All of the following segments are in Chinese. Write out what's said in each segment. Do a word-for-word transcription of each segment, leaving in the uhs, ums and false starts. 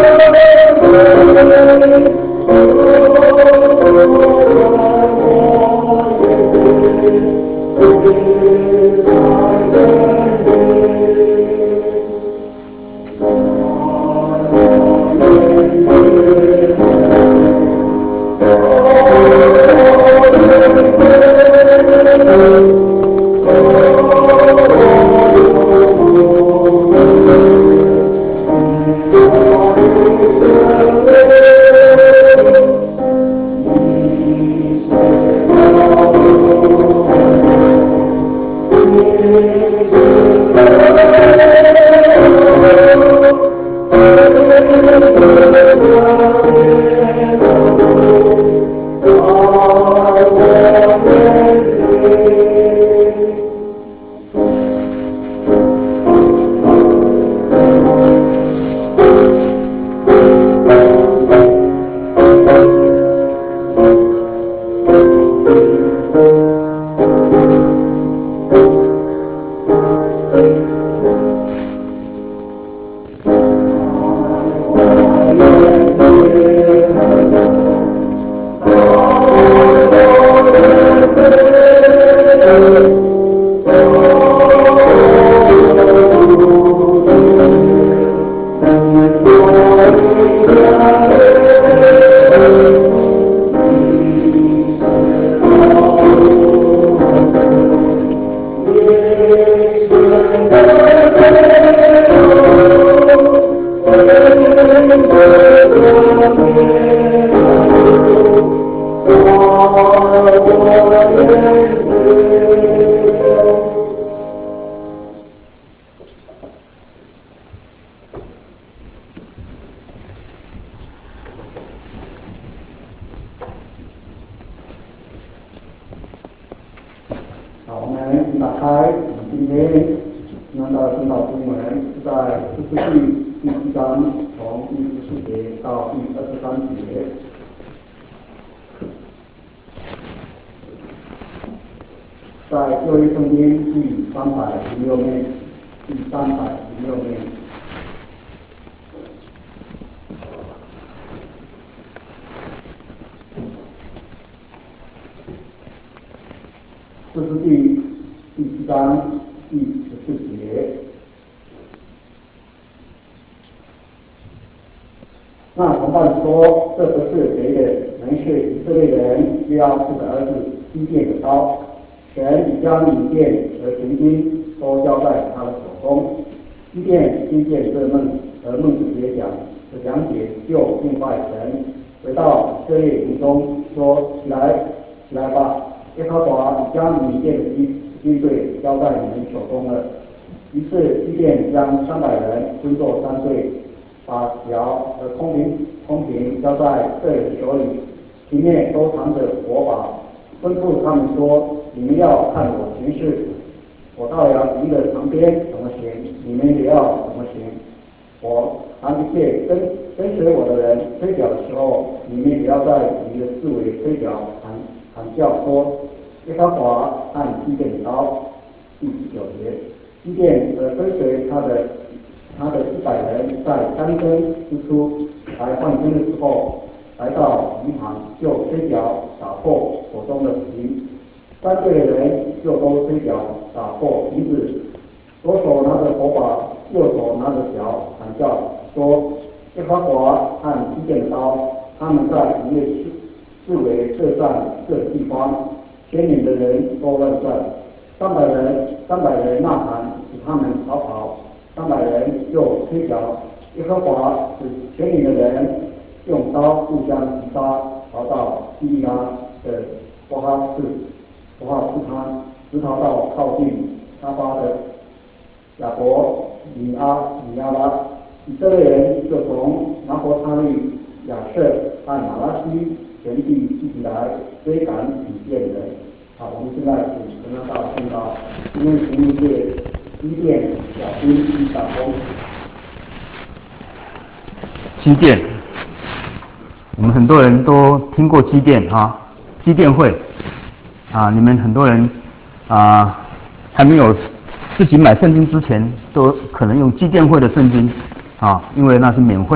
机电，我们很多人都听过机电哈，机电会啊，你们很多人啊还没有自己买圣经之前，都可能用机电会的圣经啊，因为那是免费的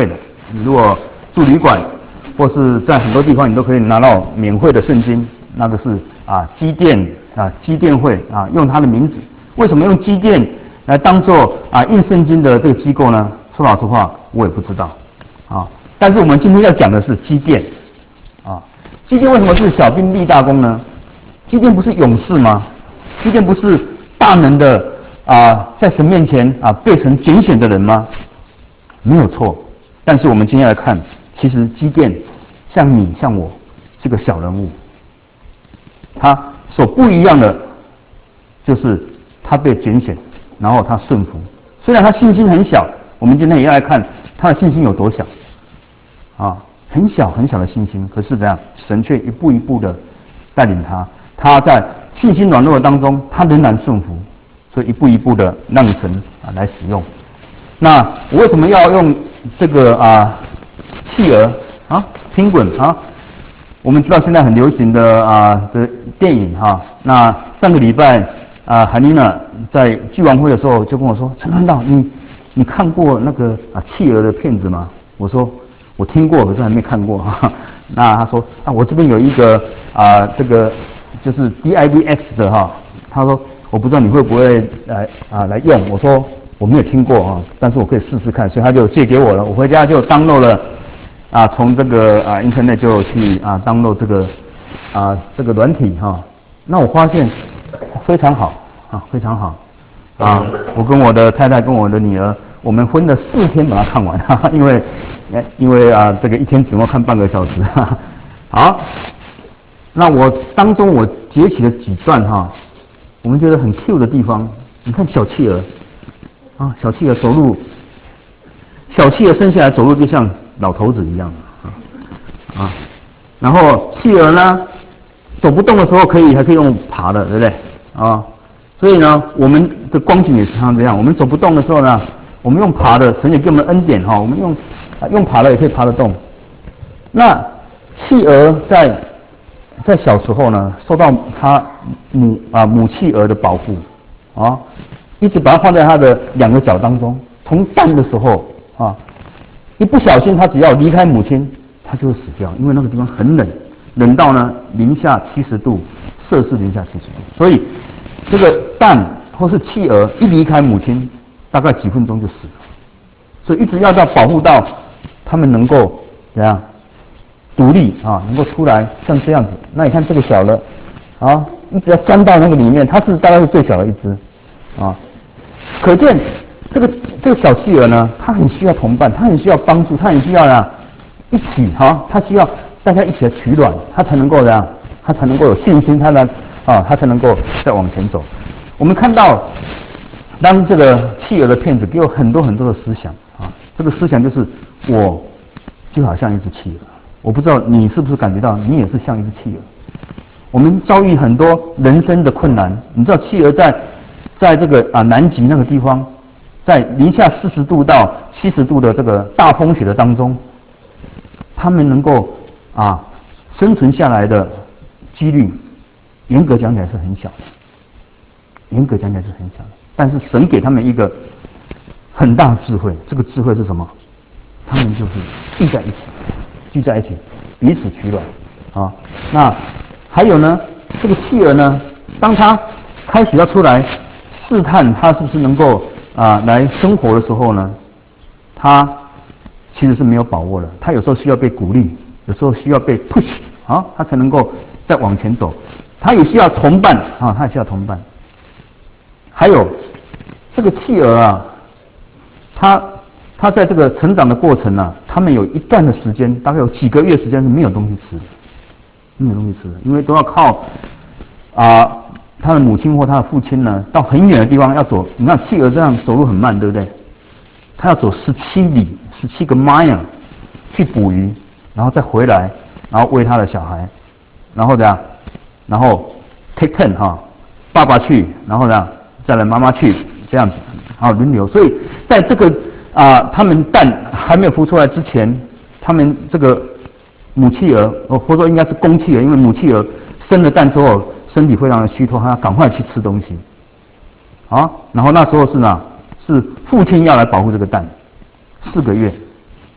你如果住旅馆，或是在很多地方，你都可以拿到免费的圣经，那个是啊基甸啊基甸会啊用它的名字。为什么用基甸来当做啊印圣经的这个机构呢？说老实话，我也不知道啊。但是我们今天要讲的是基甸啊。基甸为什么是小兵立大功呢？基甸不是勇士吗？基甸不是大能的啊，在神面前啊被神拣选的人吗？没有错。但是我们今天来看，其实基甸像你像我是个小人物，他所不一样的就是他被拣选，然后他顺服。虽然他信心很小，我们今天也要来看他的信心有多小啊，很小很小的信心，可是怎样，神却一步一步的带领他，他在信心软弱当中，他仍然顺服，所以一步一步的让神啊来使用。那我为什么要用这个啊企鹅啊拼滚啊？我们知道现在很流行的啊的电影哈、啊，那上个礼拜啊，海妮娜在聚完会的时候就跟我说：“陈传道，你你看过那个啊企鹅的片子吗？”我说：“我听过，可是还没看过。”哈，那他说：“啊，我这边有一个啊这个就是 D I V X 的哈、啊。”他说：“我不知道你会不会来啊来用。”我说：“我没有听过啊，但是我可以试试看。”所以他就借给我了，我回家就 download 了。啊，从这个啊 Internet 就去啊 download 这个啊这个软体哈、啊，那我发现非常好啊，非常好啊！我跟我的太太跟我的女儿，我们分了四天把它看完，哈哈，因为因为啊这个一天只能看半个小时，哈哈。好，那我当中我截取了几段哈、啊，我们觉得很 Q 的地方，你看小企鹅啊，小企鹅走路，小企鹅生下来走路就像老头子一样啊啊，然后企鹅呢走不动的时候可以还可以用爬的，对不对啊？所以呢，我们的光景也是常这样，我们走不动的时候呢，我们用爬的，神也给我们恩典哈、啊，我们用啊用爬的也可以爬得动。那企鹅在在小时候呢，受到它母啊母企鹅的保护啊，一直把它放在它的两个脚当中，从蛋的时候啊。一不小心，它只要离开母亲，它就会死掉，因为那个地方很冷，冷到呢零下七十度，摄氏零下七十度。所以这个蛋或是企鹅一离开母亲，大概几分钟就死了。所以一直要到保护到它们能够怎样独立啊，能够出来像这样子。那你看这个小的啊，一直要钻到那个里面，它是大概是最小的一只啊，可见。这个这个小企鹅呢，它很需要同伴，它很需要帮助，它很需要呢一起哈，它需要大家一起来取暖，它才能够这样，它才能够有信心，它呢啊，它才能够再往前走。我们看到，当这个企鹅的片子给我很多很多的思想啊，这个思想就是我就好像一只企鹅，我不知道你是不是感觉到你也是像一只企鹅。我们遭遇很多人生的困难，你知道企鹅在在这个啊南极那个地方。在零下四十度到七十度的这个大风雪的当中，他们能够啊生存下来的几率，严格讲起来是很小的，严格讲起来是很小的。但是神给他们一个很大的智慧，这个智慧是什么？他们就是聚在一起，聚在一起，彼此取暖啊。那还有呢，这个企鹅呢，当它开始要出来试探，它是不是能够啊，来生活的时候呢，他其实是没有把握的。他有时候需要被鼓励，有时候需要被 push 啊，他才能够再往前走。他也需要同伴啊，他也需要同伴。还有这个企鹅啊，他他在这个成长的过程啊，他们有一段的时间，大概有几个月时间是没有东西吃的，没有东西吃的，因为都要靠啊。他的母亲或他的父亲呢，到很远的地方要走。你看企鹅这样走路很慢，对不对？他要走十七里、十七个 mile 去捕鱼，然后再回来，然后喂他的小孩，然后这样，然后 take turn 哈，爸爸去，然后呢再来妈妈去，这样子，然后轮流。所以在这个啊、呃，他们蛋还没有孵出来之前，他们这个母企鹅，或者说应该是公企鹅，因为母企鹅生了蛋之后。身体非常的虚脱，他要赶快去吃东西，啊，然后那时候是呢，是父亲要来保护这个蛋，四个月，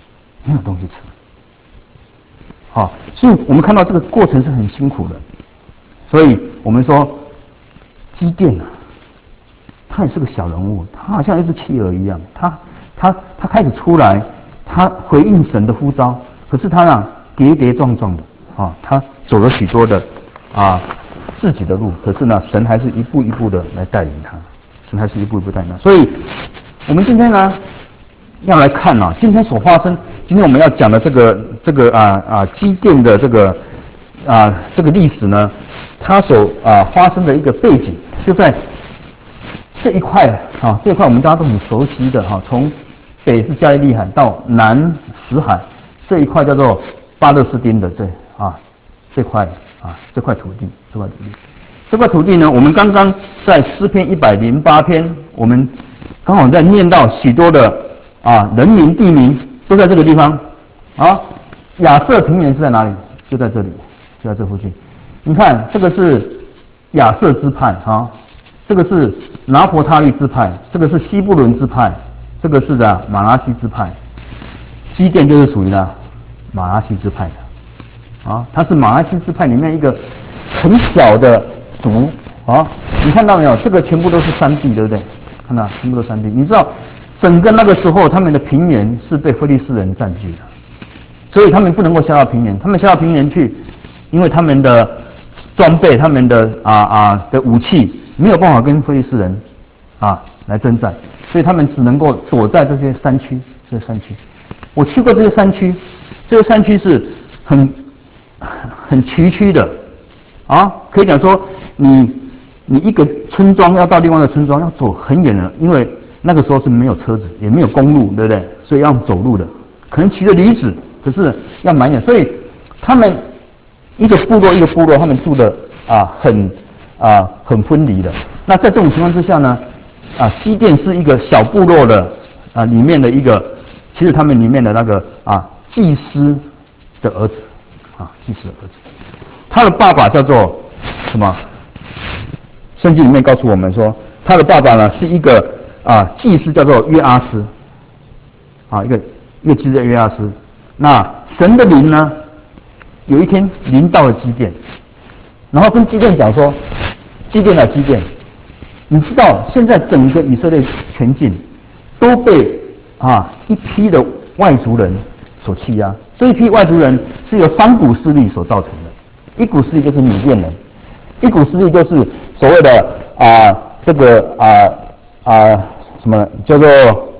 没有东西吃。好，所以我们看到这个过程是很辛苦的。所以我们说，基甸啊，他也是个小人物，他好像一只企鹅一样，他他他开始出来，他回应神的呼召，可是他呢跌跌撞撞的啊，他走了许多的啊自己的路，可是呢，神还是一步一步的来带领他，神还是一步一步带领他。所以，我们今天呢要来看啊，今天所发生，今天我们要讲的这个这个啊啊基甸的这个啊这个历史呢，它所啊发生的一个背景，就在这一块啊，这一块我们大家都很熟悉的哈，从北是加利利海到南死海这一块叫做巴勒斯丁的这啊这块啊这块土地，这块土地，这块土地呢，我们刚刚在诗篇一百零八篇，我们刚好在念到许多的啊人名地名都在这个地方啊。亚瑟平原是在哪里？就在这里，就在这附近。你看，这个是亚瑟支派啊，这个是拿伯他利支派，这个是西布伦支派，这个是的马拉西支派。基甸就是属于呢马拉西支派的啊，它是马拉西支派里面一个很小的族啊。你看到没有？这个全部都是山地，对不对？看到全部都是山地。你知道，整个那个时候他们的平原是被非利士人占据的，所以他们不能够下到平原。他们下到平原去，因为他们的装备、他们的啊啊的武器没有办法跟非利士人啊来征战，所以他们只能够躲在这些山区。这些山区，我去过这些山区，这些山区是很很崎岖的啊，可以讲说你你一个村庄要到另外一个村庄要走很远的，因为那个时候是没有车子，也没有公路，对不对？所以要走路的，可能骑着驴子，可是要蛮远，所以他们一个部落一个部落，他们住的啊很啊很分离的。那在这种情况之下呢，啊基甸是一个小部落的啊里面的一个，其实他们里面的那个啊祭司的儿子啊祭司的儿子，他的爸爸叫做什么？圣经里面告诉我们说，他的爸爸呢是一个啊祭司，叫做约阿斯啊，一个一个祭司的约阿斯。那神的灵呢，有一天临到了基甸，然后跟基甸讲说：“基甸啊，基甸，你知道现在整个以色列全境都被啊一批的外族人所欺压，这一批外族人是由三股势力所造成的，一股势力就是米甸人，一股势力就是所谓的啊这个啊啊什么叫做，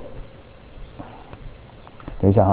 等一下哈。”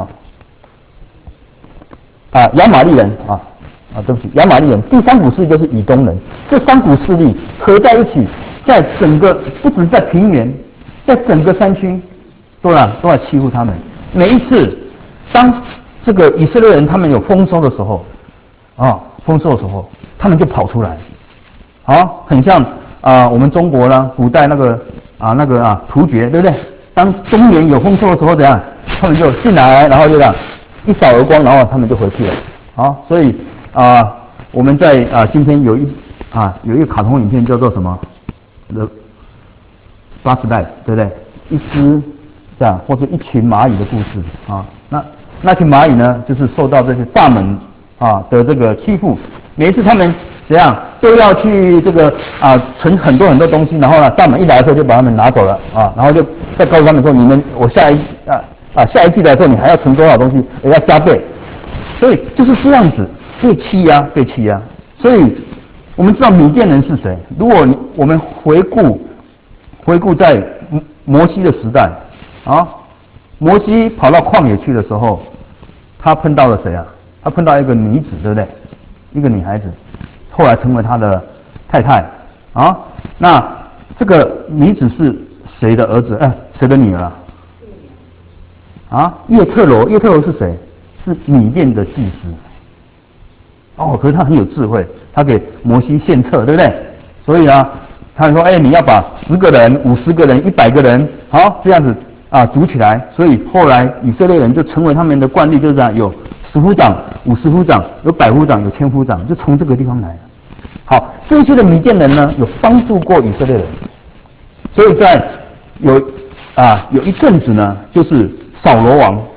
啊，亚玛力人啊啊，对不起，亚玛力人。第三股势力就是以东人，这三股势力合在一起，在整个不只是在平原，在整个山区，都啊都在欺负他们。每一次当这个以色列人他们有丰收的时候，啊丰收的时候，他们就跑出来，啊，很像啊我们中国呢古代那个啊那个啊突厥，对不对？当中原有丰收的时候，怎样？他们就进来，然后就这样。一扫而光，然后他们就回去了。好，所以啊、呃，我们在啊、呃、今天有一啊有一个卡通影片叫做什么？The Bus Life， 对不对？一只这样或者一群蚂蚁的故事啊。那那群蚂蚁呢，就是受到这些蚱蜢啊的这个欺负。每一次他们怎样都要去这个啊存很多很多东西，然后呢，蚱蜢一来的时候就把他们拿走了啊，然后就再告诉他们说，你们我下一啊。啊，下一季来的时候你还要存多少东西，也要加倍，所以就是这样子被欺压，被欺压。所以我们知道米甸人是谁？如果我们回顾回顾在摩西的时代啊，摩西跑到旷野去的时候，他碰到了谁啊？他碰到一个女子，对不对？一个女孩子，后来成为他的太太啊。那这个女子是谁的儿子？哎，谁的女儿啊？啊，叶特罗，叶特罗是谁？是米甸的祭司。哦，可是他很有智慧，他给摩西献策，对不对？所以呢，他说：“哎，你要把十个人、五十个人、一百个人，好这样子啊组起来。”所以后来以色列人就成为他们的惯例，就是这样，有十夫长、五十夫长、有百夫长、有千夫长，就从这个地方来的。好，这些的米甸人呢，有帮助过以色列人，所以在有啊有一阵子呢，就是扫罗王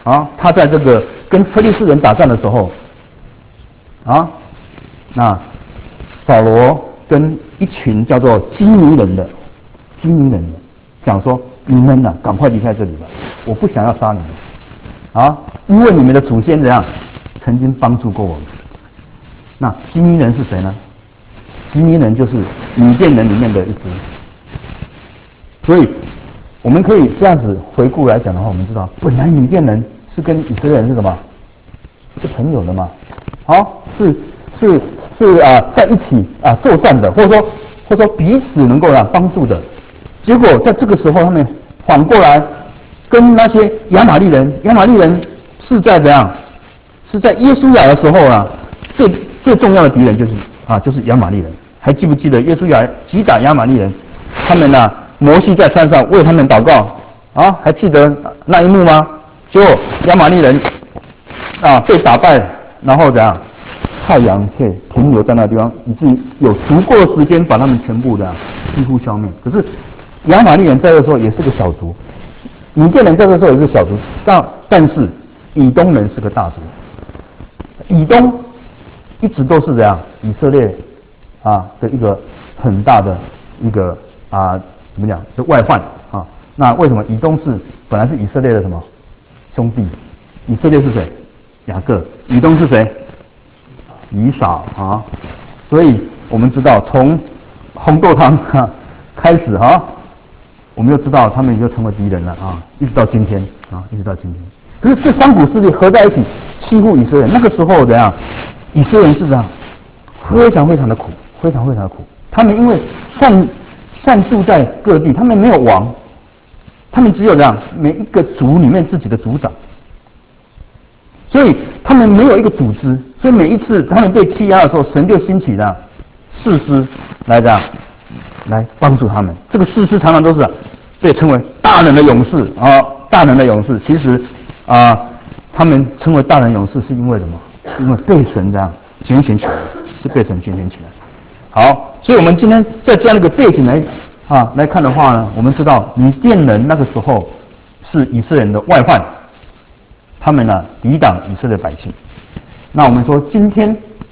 啊，他在这个跟非利士人打仗的时候，啊，那扫罗跟一群叫做基尼人的基尼人的讲说：“你们呐、啊，赶快离开这里吧！我不想要杀你们啊，因为你们的祖先怎样曾经帮助过我们。”那基尼人是谁呢？基尼人就是米甸人里面的一支。所以我们可以这样子回顾来讲的话，我们知道本来米甸人是跟以色列人是什么？是朋友的嘛？好，是是是啊，在一起啊作战的，或者说或者说彼此能够啊帮助的。结果在这个时候，他们反过来跟那些亚玛利人，亚玛利人是在怎样？是在耶稣亚的时候啊，最最重要的敌人就是啊就是亚玛利人。还记不记得耶稣亚击打亚玛利人？他们呢、啊？摩西在山上为他们祷告啊，还记得那一幕吗？结果亚玛利人啊被打败，然后怎样？太阳却停留在那个地方，以至于有足够的时间把他们全部的几乎消灭。可是亚玛利人在这时候也是个小族，米甸人在这时候也是小族，但但是以东人是个大族。以东一直都是这样，以色列啊的一个很大的一个啊。怎么讲？就外患啊！那为什么以东是本来是以色列的什么兄弟？以色列是谁？雅各。以东是谁？以扫啊！所以我们知道，从红豆汤哈开始哈，我们就知道他们也就成为敌人了啊！一直到今天啊，一直到今天。可是这三股势力合在一起欺负以色列，那个时候怎样？以色列人是这样，非常非常的苦，非常非常的苦。他们因为散。散布在各地，他们没有王，他们只有这样每一个族里面自己的族长，所以他们没有一个组织，所以每一次他们被欺压的时候，神就兴起了士师来这样来帮助他们。这个士师常常都是被称为大人的勇士啊，大人的勇士。其实啊，他们称为大人勇士是因为什么？因为被神这样拣选起来，是被神拣选起来。好，所以我们今天在这样的一个背景来啊来看的话呢，我们知道米甸人那个时候是以色列人的外患，他们呢抵挡以色列百姓。那我们说今天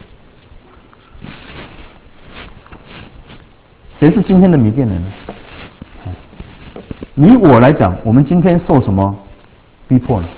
谁是今天的米甸人呢？你我来讲，我们今天受什么逼迫呢？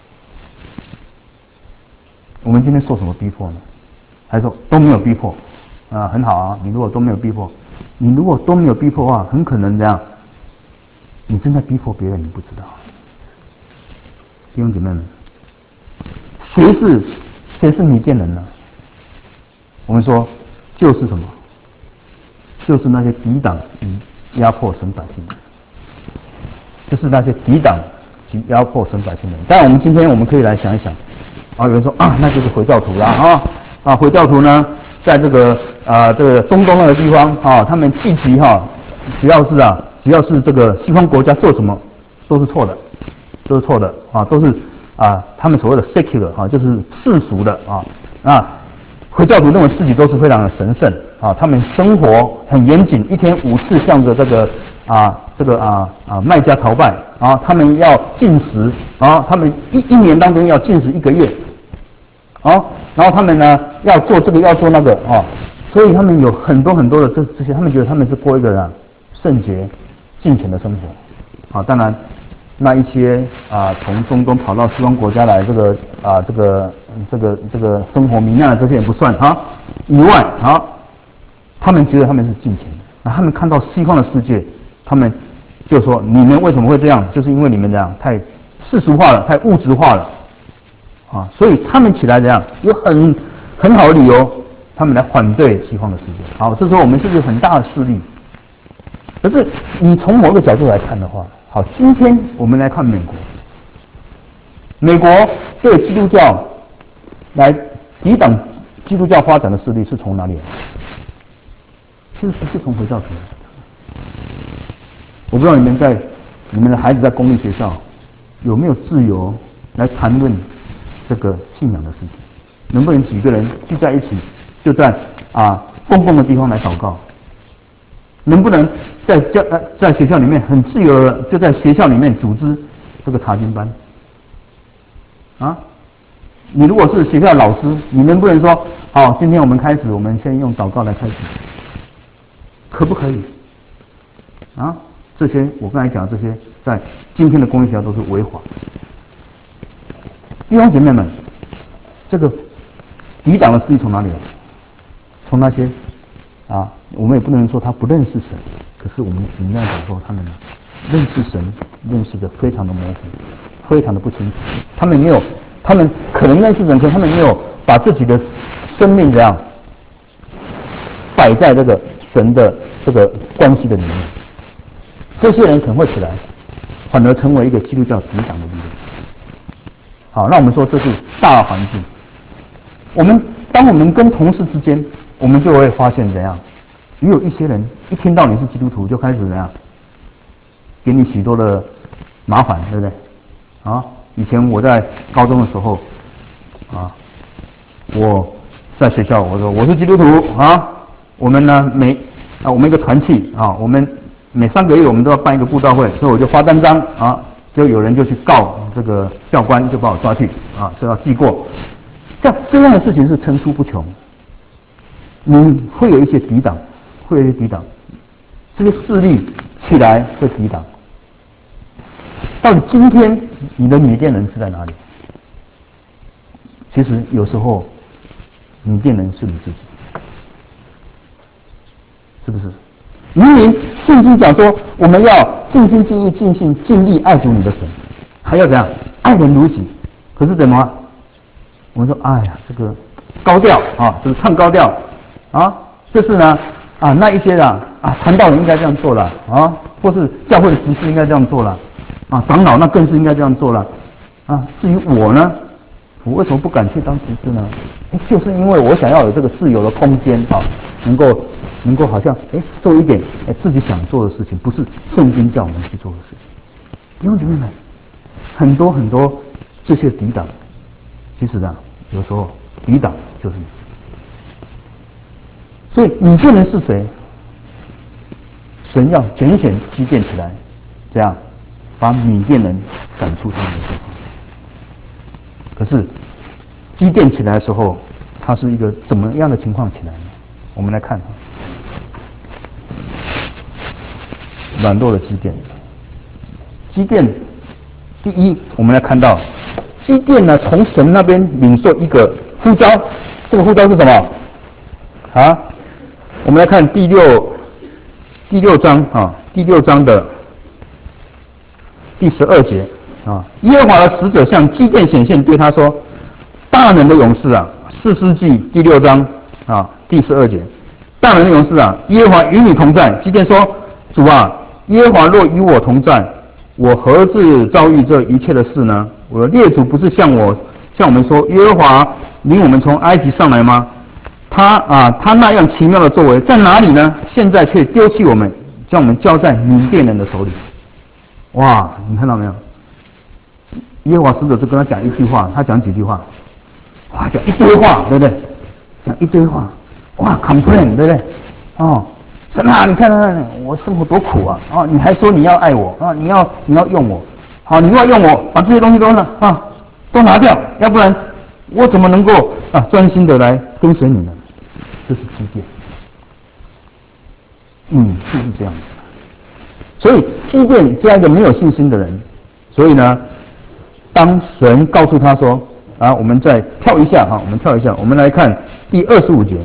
我们今天受什么逼迫呢？还是说都没有逼迫？啊，很好啊！你如果都没有逼迫，你如果都没有逼迫的话，很可能这样，你正在逼迫别人，你不知道。弟兄姐妹们，谁是谁是米甸人呢？我们说就是什么？就是那些抵挡及压迫神百姓的人，就是那些抵挡及压迫神百姓的人。当然，我们今天我们可以来想一想，啊，有人说啊，那就是回教徒啦啊啊，回教徒呢？在这个啊、呃、这个中东那个地方啊，他们聚集哈，只要是啊只要是这个西方国家做什么都是错的，都是错的啊，都是啊他们所谓的 secular 啊，就是世俗的啊。那回教徒认为自己都是非常的神圣啊，他们生活很严谨，一天五次向着这个啊这个啊啊麦加朝拜啊，他们要禁食啊，他们一一年当中要禁食一个月。哦，然后他们呢要做这个要做那个哦，所以他们有很多很多的这这些，他们觉得他们是过一个啊圣洁、敬虔的生活。啊，当然那一些啊从中东跑到西方国家来这个啊这个这个这个生活糜烂的这些人不算啊，以外啊，他们觉得他们是敬虔的。那他们看到西方的世界，他们就说你们为什么会这样？就是因为你们这样太世俗化了，太物质化了。啊，所以他们起来怎样？有很很好的理由，他们来反对西方的世界。好，这时候我们是不是很大的势力？可是你从某个角度来看的话，好，今天我们来看美国，美国对基督教来抵挡基督教发展的势力是从哪里来？其实不是从回教徒来的。我不知道你们在你们的孩子在公立学校有没有自由来谈论这个信仰的事情？能不能几个人聚在一起，就在啊公共的地方来祷告？能不能在教在学校里面很自由的，就在学校里面组织这个查经班？ 啊？你如果是学校老师，你能不能说，好，今天我们开始，我们先用祷告来开始，可不可以？啊？这些我刚才讲的这些，在今天的公立学校都是违法。弟兄姐妹们，这个抵挡的势力从哪里来？从那些啊，我们也不能说他不认识神，可是我们只能讲说他们认识神，认识的非常的模糊，非常的不清楚。他们没有，他们可能认识神，可是他们没有把自己的生命怎样摆在这个神的这个关系的里面。这些人可能会起来，反而成为一个基督教抵挡的力量。好，那我们说这是大环境。我们当我们跟同事之间，我们就会发现怎样，也有一些人一听到你是基督徒，就开始怎样，给你许多的麻烦，对不对？啊，以前我在高中的时候，啊，我在学校我说我是基督徒啊，我们呢每啊我们一个团契啊，我们每三个月我们都要办一个布道会，所以我就发单张啊，就有人就去告这个教官，就把我抓去啊，说要记过。这样这样的事情是层出不穷，你会有一些抵挡，会有一些抵挡，这些势力起来会抵挡。到底今天你的缅甸人是在哪里？其实有时候缅甸人是你自己，是不是？明明圣经讲说我们要尽心尽意尽性尽力爱主你的神，还要怎样爱人如己，可是怎么？我们说，哎呀，这个高调啊，这个唱高调啊，这是呢啊，那一些的啊，传道人应该这样做了啊，或是教会的执事应该这样做了啊，长老那更是应该这样做了啊。至于我呢，我为什么不敢去当执事呢？哎，就是因为我想要有这个自由的空间啊，能够能够好像哎做一点哎自己想做的事情，不是圣经叫我们去做的事情。弟兄姐妹们，很多很多这些抵挡，其实呢。有时候抵挡就是你自己。所以缅甸人是谁？神要拣选基甸起来，这样把缅甸人赶出他们的地方。可是基甸起来的时候，他是一个怎么样的情况起来呢？我们来看软弱的基甸。基甸第一，我们来看到。基甸呢，从神那边领受一个呼召，这个呼召是什么？啊，我们来看第六第六章啊，第六章的第十二节啊，耶和华的使者向基甸显现，对他说：“大能的勇士啊，士师记第六章啊第十二节，大能的勇士啊，耶和华与你同在。”基甸说：“主啊，耶和华若与我同在，我何至遭遇这一切的事呢？我的列祖不是向我向我们说，耶和华领我们从埃及上来吗？他啊，他那样奇妙的作为在哪里呢？现在却丢弃我们，将我们交在缅甸人的手里。”哇，你看到没有？耶和华使者就跟他讲一句话，他讲几句话？哇，讲一堆话，对不对？讲一堆话，哇 ，complain， 对不对？哦。神啊，你看看我生活多苦啊！啊，你还说你要爱我啊，你要你要用我，好，你要用我，把这些东西都呢啊都拿掉，要不然我怎么能够啊专心的来跟随你呢？这是基甸，嗯，就是这样子。所以基甸这样一个没有信心的人，所以呢，当神告诉他说啊，我们再跳一下哈，我们跳一下，我们来看第二十五节。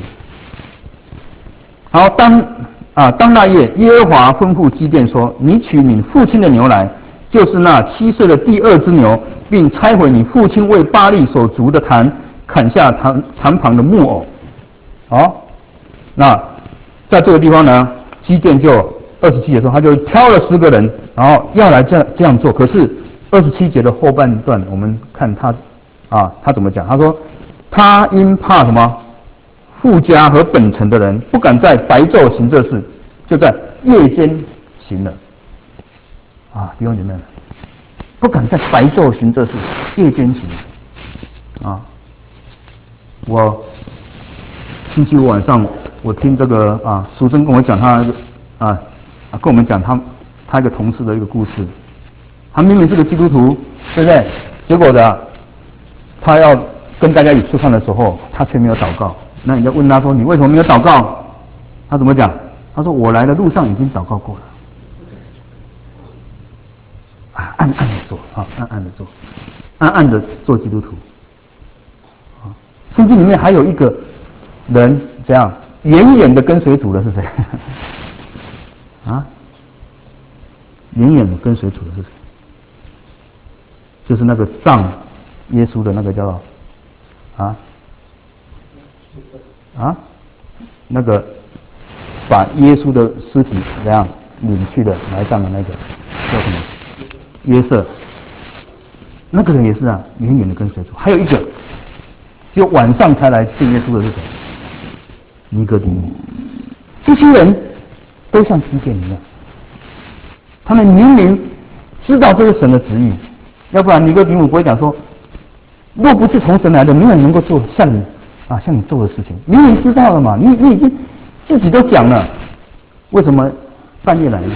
好，当啊，当那夜，耶和华吩咐基甸说：“你取你父亲的牛来，就是那七岁的第二只牛，并拆毁你父亲为巴力所筑的坛，砍下坛坛旁的木偶。”好，那在这个地方呢，基甸就二十七节说，他就挑了十个人，然后要来这样这样做。可是二十七节的后半段，我们看他啊，他怎么讲？他说：“他因怕什么？富家和本城的人不敢在白昼行这事，就在夜间行了。”啊，弟兄姐妹，不敢在白昼行这事，夜间行。啊，我星期五晚上我听这个啊，淑珍跟我讲他啊啊跟我们讲他他一个同事的一个故事。他明明是个基督徒，对不对？结果的他要跟大家一起吃饭的时候，他却没有祷告。那你要问他说：“你为什么没有祷告？”他怎么讲？他说：“我来的路上已经祷告过了。”啊，暗暗的做啊，暗暗的做，暗暗的做基督徒。啊，圣经里面还有一个人怎样远远的跟随主的是谁？啊，远远的跟随主的是谁？就是那个葬耶稣的那个叫做啊啊那个把耶稣的尸体怎样领去的埋葬的那个叫什么？约瑟。那个人也是啊，远远的跟随主。还有一个，只有晚上才来见耶稣的是谁？尼哥底母。这些人都像基甸一样，他们明明知道这是神的旨意，要不然尼哥底母不会讲说，若不是从神来的，没有人能够做像你啊像你做的事情。明明知道了嘛，你你已经自己都讲了，为什么半夜来呢？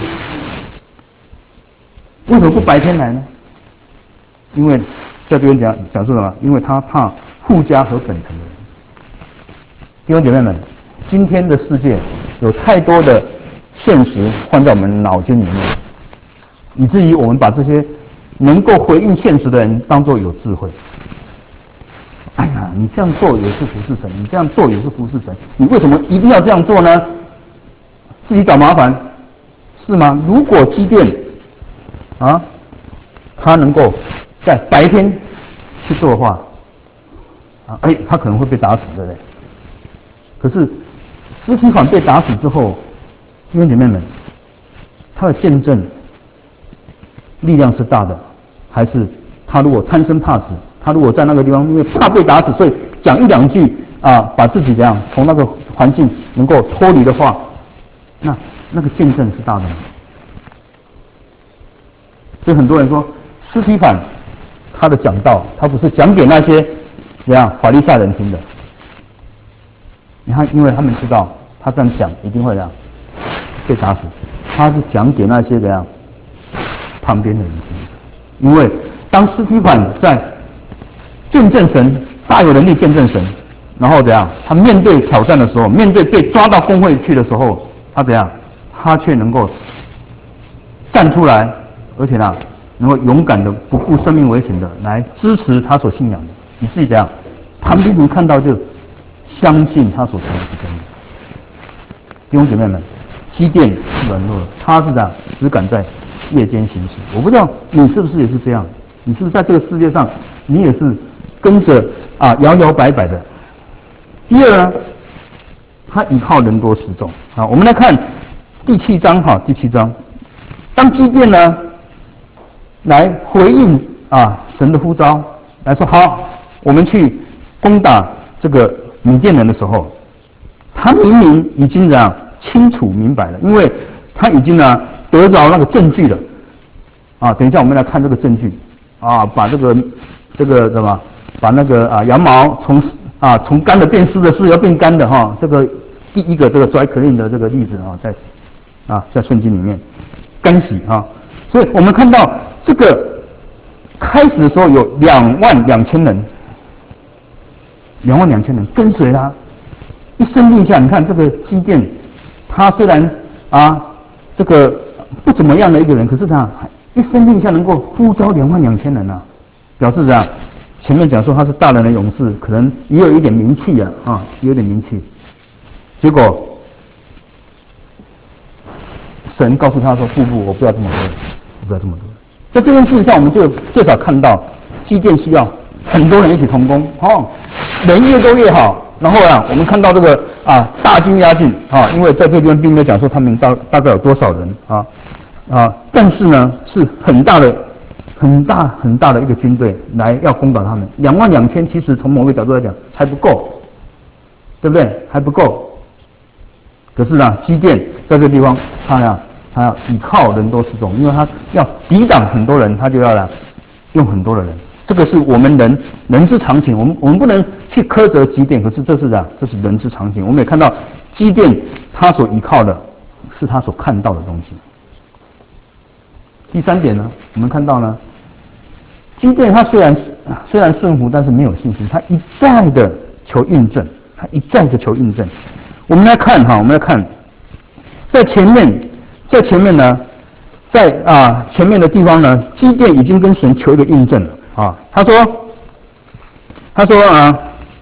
为什么不白天来呢？因为在这边讲讲述什么？因为他怕富家和本城的人。弟兄姐妹们，今天的世界有太多的现实放在我们脑筋里面，以至于我们把这些能够回应现实的人当作有智慧。哎呀，你这样做也是服侍神，你这样做也是服侍神，你为什么一定要这样做呢？自己找麻烦，是吗？如果基甸啊，他能够在白天去做的话，啊，哎，他可能会被打死，对不对？可是司提反被打死之后，弟兄姐妹们，他的见证力量是大的，还是他如果贪生怕死，他如果在那个地方因为怕被打死，所以讲一两句啊，把自己怎样从那个环境能够脱离的话，那那个见证是大的吗？所以很多人说，司提反他的讲道，他不是讲给那些怎样法利赛人听的。你看，因为他们知道他这样讲一定会这样被打死，他是讲给那些怎样旁边的人听。因为当司提反在见证神，大有能力见证神，然后怎样，他面对挑战的时候，面对被抓到公会去的时候，他怎样，他却能够站出来，而且呢，能够勇敢的不顾生命危险的来支持他所信仰的，以至于怎样，旁边人看到就相信他所传的是真的。弟兄姐妹们，基甸是软弱的，他是这样只敢在夜间行事。我不知道你是不是也是这样？你是不是在这个世界上，你也是跟着啊摇摇摆摆的？第二呢，他依靠人多势众啊。我们来看第七章哈，第七章，当基甸呢来回应啊神的呼召，来说好，我们去攻打这个米甸人的时候，他明明已经这样清楚明白了，因为他已经呢得着那个证据了啊。等一下我们来看这个证据啊，把这个这个什么，把那个啊羊毛从啊从干的变湿的，是要变干的哈。这个第一个这个 dry clean 的这个例子啊，在啊在圣经里面干洗哈。所以我们看到这个开始的时候有两万两千人。两万两千人跟随他，一声令下，你看这个基甸，他虽然啊这个不怎么样的一个人，可是他一声令下能够呼召两万两千人啊，表示啊前面讲说他是大人的勇士，可能也有一点名气啊啊，也有点名气。结果神告诉他说：“不不，我不要这么多，我不要这么多。”在这件事情上，我们就最少看到基甸需要很多人一起同工哦。人越多越好，然后啊，我们看到这个啊大军压境啊，因为在这个地方并没有讲说他们大大概有多少人啊啊，但是呢是很大的、很大很大的一个军队来要攻打他们，两万两千，其实从某个角度来讲还不够，对不对？还不够。可是呢，基甸在这个地方，他呀，他要依靠人多势众，因为他要抵挡很多人，他就要来用很多的人。这个是我们人人之常情，我们我们不能去苛责基甸，可是这是啊，这是人之常情。我们也看到基甸他所依靠的是他所看到的东西。第三点呢，我们看到呢，基甸他虽然虽然顺服，但是没有信心，他一再的求印证，他一再的求印证。我们来看哈，我们来看，在前面，在前面呢，在啊前面的地方呢，基甸已经跟神求一个印证了啊。他说，他说啊，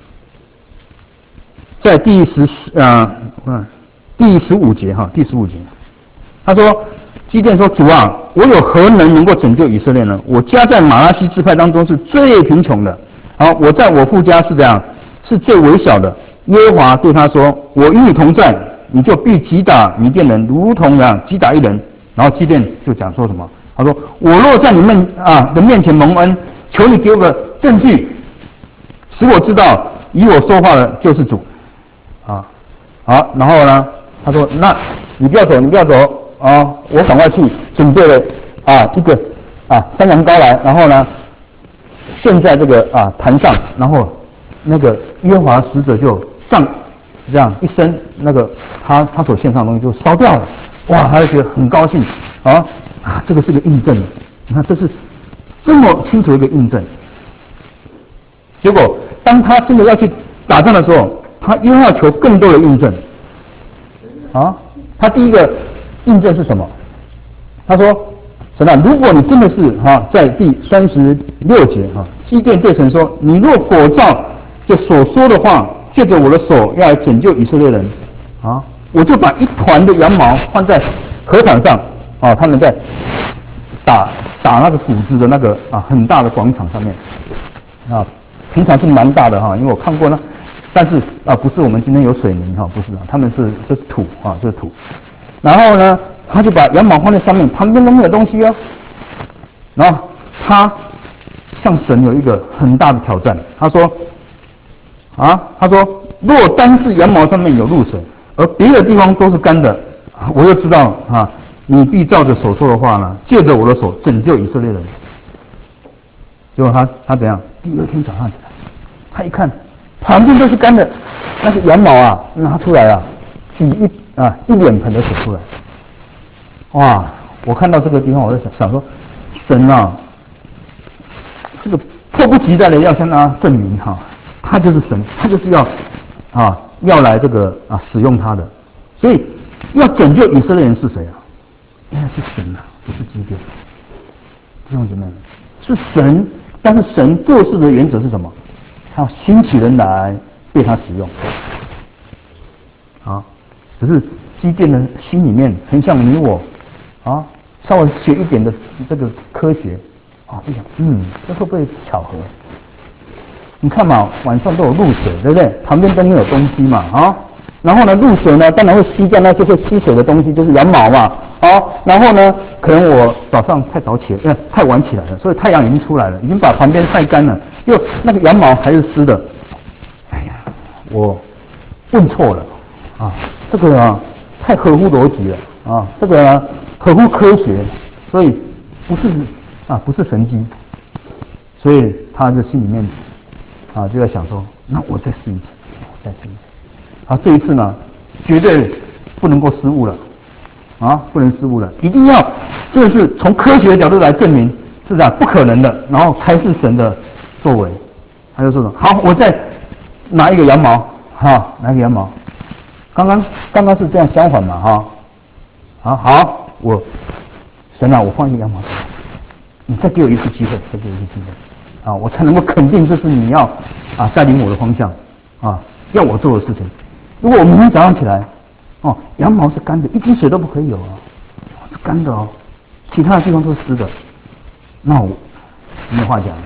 在第十啊，嗯，第十五节哈，第十五节，他说，基甸说：“主啊，我有何能能够拯救以色列呢？我家在马拉西支派当中是最贫穷的，好，我在我父家是这样，是最微小的。耶和华对他说：我与你同在，你就必击打米甸人，如同啊击打一人。然后基甸就讲说什么？他说：我若在你们啊的面前蒙恩，求你给我个证据，使我知道与我说话的就是主。啊，好，然后呢，他说：那你不要走，你不要走。”啊，我赶快去准备了啊一个啊山羊羔来，然后呢献在这个啊坛上，然后那个耶和华使者就上这样一伸，那个他他所献上的东西就烧掉了。哇，他就觉得很高兴啊啊，这个是个印证，你看这是这么清楚一个印证。结果当他真的要去打仗的时候，他又要求更多的印证啊，他第一个印证是什么？他说：“神啊，如果你真的是哈、啊，在第三十六节哈，基甸对神说：你若果照这所说的话，借着我的手要来拯救以色列人啊，我就把一团的羊毛放在禾场上啊，他们在打打那个谷子的那个啊很大的广场上面啊，平常是蛮大的哈、啊，因为我看过呢，但是啊不是我们今天有水泥哈、啊，不是啊，他们是这是土啊，这是土。”然后呢，他就把羊毛放在上面，旁边都没有东西哦。然后他向神有一个很大的挑战，他说：“啊，他说，若单是羊毛上面有露水，而别的地方都是干的，我就知道啊，你必照着所说的话呢，借着我的手拯救以色列人。”结果他他怎样？第二天早上起来，他一看，旁边都是干的，那个羊毛啊，拿出来啊，比一。啊，一脸盆的水出来，哇！我看到这个地方，我在想想说，神啊，这个迫不及待的要向他证明哈、啊，他就是神，他就是要啊，要来这个啊使用他的，所以要拯救以色列人是谁啊？原来是神啊，不是基甸。弟兄姊妹们，是神，但是神做事的原则是什么？他要兴起人来被他使用，啊。只是基甸的心里面很像你我，啊，稍微学一点的这个科学，啊，就想，嗯，这会不会巧合？你看嘛，晚上都有露水，对不对？旁边都没有东西嘛，啊，然后呢，露水呢，当然会吸掉那些会吸水的东西，就是羊毛嘛，啊，然后呢，可能我早上太早起，呃，太晚起来了，所以太阳已经出来了，已经把旁边晒干了，又那个羊毛还是湿的，哎呀，我问错了，啊。这个啊，太合乎逻辑了啊！这个、啊、合乎科学，所以不是啊，不是神迹，所以他的心里面啊就在想说：那我再试一次，我再试一次。啊，这一次呢，绝对不能够失误了啊，不能失误了，一定要这是从科学的角度来证明是这样不可能的，然后才是神的作为。他就说：好，我再拿一个羊毛，哈、啊，拿一个羊毛。刚刚刚刚是这样相反嘛，哈，啊好，我神啊，我放一个羊毛，你再给我一次机会，再给我一次机会，啊，我才能够肯定这是你要啊带领我的方向，啊，要我做的事情。如果我明天早上起来，哦，羊毛是干的，一滴水都不可以有啊，是干的哦，其他的地方都是湿的，那我没有话讲，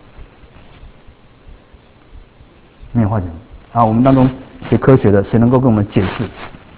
没有话讲啊，我们当中。学科学的，谁能够跟我们解释？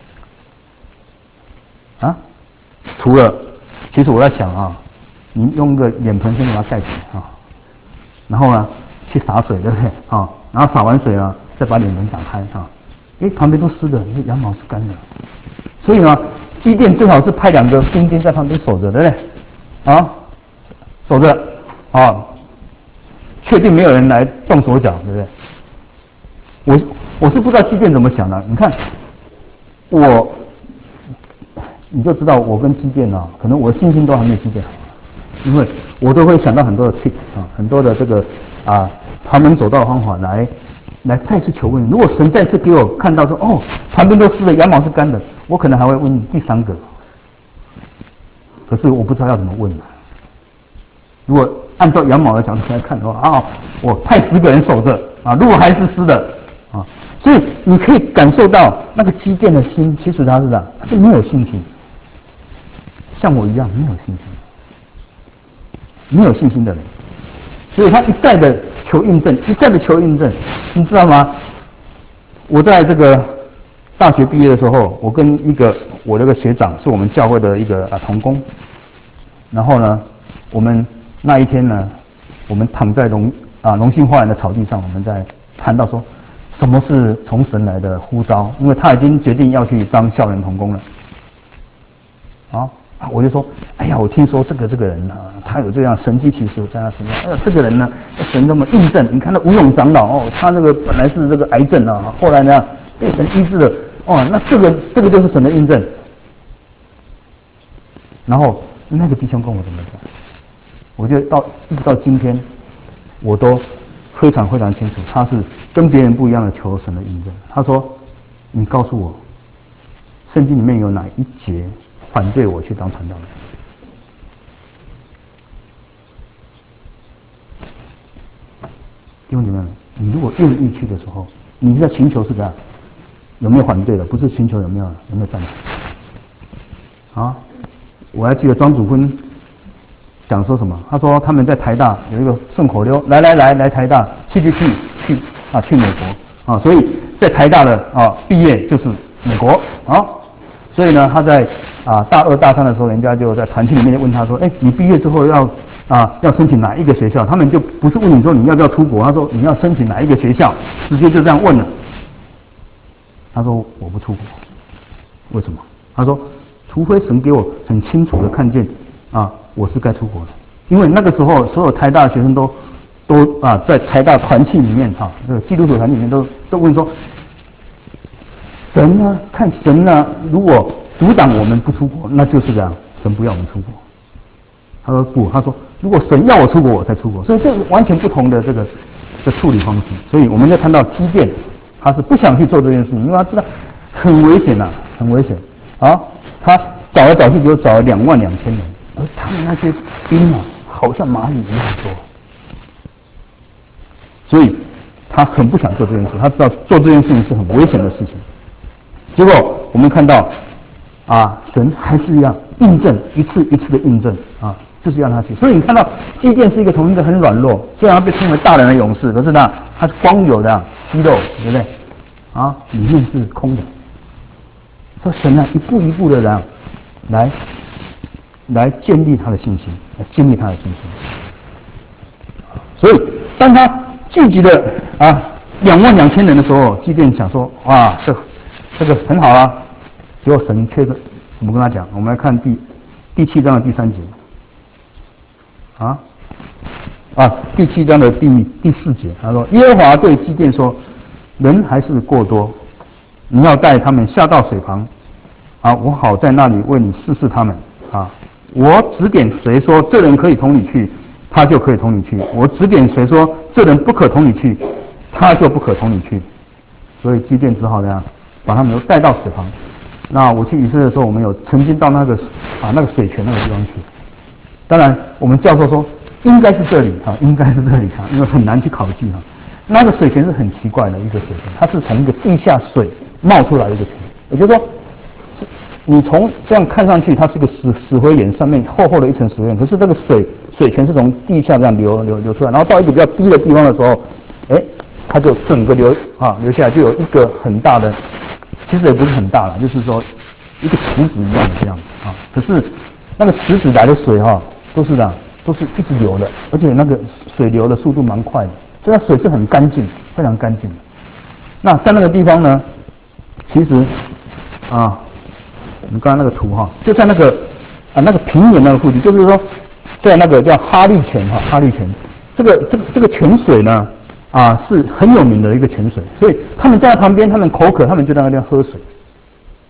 啊？除了，其实我在想啊，你用个脸盆先把它盖起来啊，然后呢，去洒水，对不对？啊，然后洒完水呢，再把脸盆打开啊，因为旁边都湿的，因为羊毛是干的，所以呢，基甸最好是派两个兵丁在旁边守着，对不对？啊，守着啊，确定没有人来动手脚，对不对？我。我是不知道基甸怎么想的，你看，我，你就知道我跟基甸啊，可能我的信心都还没有基甸好，因为我都会想到很多的 trick 啊，很多的这个啊旁门左道的方法来来再次求问。如果神再次给我看到说，哦，旁边都湿的，羊毛是干的，我可能还会问第三个。可是我不知道要怎么问啊。如果按照羊毛的角度来看的话，啊，我派十个人守着啊，如果还是湿的啊，所以你可以感受到那个基甸的心，其实他是啥？他是没有信心，像我一样没有信心，没有信心的人，所以他一再的求印证，一再的求印证，你知道吗？我在这个大学毕业的时候，我跟一个我那个学长是我们教会的一个啊同工，然后呢，我们那一天呢，我们躺在龙啊龙兴花园的草地上，我们在谈到说，什么是从神来的呼召？因为他已经决定要去当校园同工了。啊，我就说，哎呀，我听说这个这个人呢、啊，他有这样神迹奇事在他身上。哎呀，这个人呢，神这么印证。你看那吴勇长老哦，他那个本来是这个癌症啊，后来呢被神医治了。哦，那这个这个就是神的印证。然后那个弟兄跟我怎么讲？我觉得到一直到今天，我都非常非常清楚，他是跟别人不一样的求神的印证。他说：“你告诉我，圣经里面有哪一节反对我去当传道人？”弟兄姐妹们，你如果愿意去的时候，你在寻求是这样，有没有反对的？不是寻求有没有有没有赞成？啊，我还记得庄主坤讲说什么？他说他们在台大有一个顺口溜，来来来来台大，去去去去啊去美国啊，所以在台大的啊毕业就是美国啊，所以呢他在啊大二大三的时候，人家就在团体里面问他说，哎，你毕业之后要啊要申请哪一个学校？他们就不是问你说你要不要出国，他说你要申请哪一个学校，直接就这样问了。他说我不出国，为什么？他说除非神给我很清楚的看见啊。我是该出国的，因为那个时候所有台大的学生都都啊在台大团契里面哈，这个基督徒团里面都都问说，神呢？看神呢？如果阻挡我们不出国，那就是这样，神不要我们出国。他说不，他说如果神要我出国，我才出国。所以这是完全不同的这个的处理方式。所以我们在看到基甸，他是不想去做这件事情，因为他知道很危险呐、啊，很危险啊。他找来找去，就找了两万两千人。而他们那些兵啊，好像蚂蚁一样多，所以他很不想做这件事。他知道做这件事情是很危险的事情。结果我们看到啊，神还是一样印证，一次一次的印证啊，就是要他去。所以你看到基甸是一个从一个很软弱，虽然他被称为大人的勇士，可是呢，他是光有的肌肉，对不对？啊，里面是空的。说神呢，一步一步的来来。来建立他的信心，来建立他的信心。所以，当他聚集了啊两万两千人的时候，基甸想说：哇，这这个很好啊。结果神却是怎么跟他讲？我们来看第第七章的第三节。啊啊，第七章的第第四节，他说：耶和华对基甸说：人还是过多，你要带他们下到水旁，啊，我好在那里为你试试他们啊。我指点谁说这人可以同你去，他就可以同你去；我指点谁说这人不可同你去，他就不可同你去。所以基甸只好这样把他们都带到水旁。那我去以色列的时候，我们有曾经到那个啊那个水泉那个地方去。当然，我们教授说应该是这里啊，应该是这里啊，因为很难去考据啊。那个水泉是很奇怪的一个水泉，它是从一个地下水冒出来的一个泉，也就是说。你从这样看上去，它是个石石灰岩，上面厚厚的一层石灰岩。可是这个水水泉是从地下这样流流流出来，然后到一个比较低的地方的时候，哎，它就整个流啊流下来，就有一个很大的，其实也不是很大了，就是说一个池子一样的这样啊。可是那个池子来的水哈、啊，都是这样，都是一直流的，而且那个水流的速度蛮快的，所以它水是很干净，非常干净的。那在那个地方呢，其实啊。我们刚刚那个图哈，就在那个啊那个平原那个附近，就是说，在那个叫哈利泉哈，哈利泉，这个这个这个泉水呢啊是很有名的一个泉水，所以他们在旁边，他们口渴，他们就在那边喝水。